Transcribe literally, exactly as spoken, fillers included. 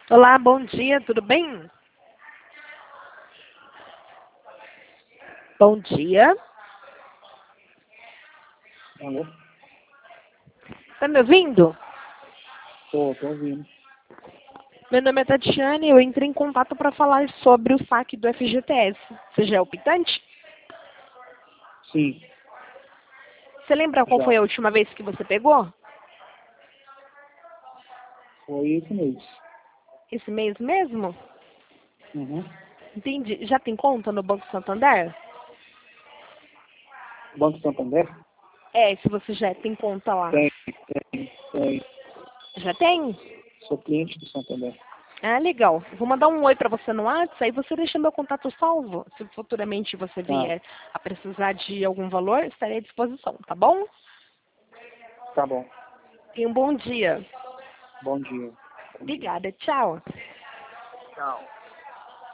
Olá, bom dia, tudo bem? Bom dia. Alô? Tá me ouvindo? Tô, tô ouvindo. Meu nome é Tatiane e eu entrei em contato para falar sobre o saque do F G T S. Você já é optante? Sim, Você lembra qual foi já. a última vez que você pegou? Foi esse mês. Esse mês mesmo? Uhum. Entendi. Já tem conta no Banco Santander? Banco Santander? É, se você já tem conta lá. Tem, tem, tem. Já tem? Sou cliente do Santander. Ah, legal. Vou mandar um oi para você no WhatsApp, aí você deixa meu contato salvo. Se futuramente você Tá, vier a precisar de algum valor, estarei à disposição, tá bom? tá bom. Tenha um bom dia. Bom dia. Bom dia. Obrigada. Tchau. Tchau.